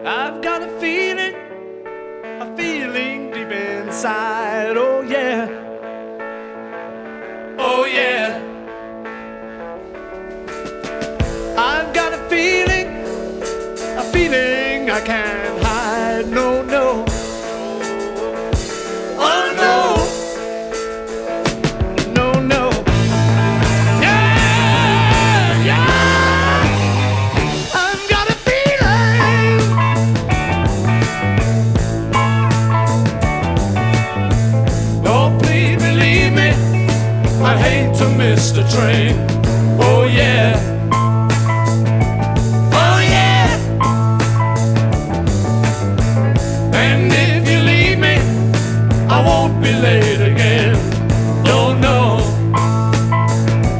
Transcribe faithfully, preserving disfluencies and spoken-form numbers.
I've got a feeling, a feeling deep inside. Oh yeah, oh yeah. I've got a feeling, a feeling I can't hide. No, no. Oh no, no, no. Yeah, yeah. I've got a feeling. Oh, please believe me, I'd hate to miss the train. Oh yeah.